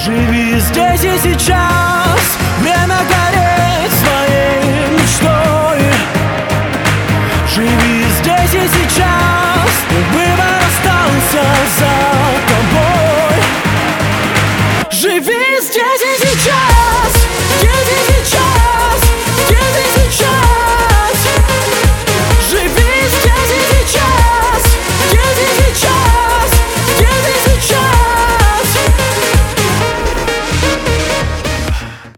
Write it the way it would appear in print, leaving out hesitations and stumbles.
Живи здесь и сейчас, время гореть своей мечтой. Живи здесь и сейчас, не бывает.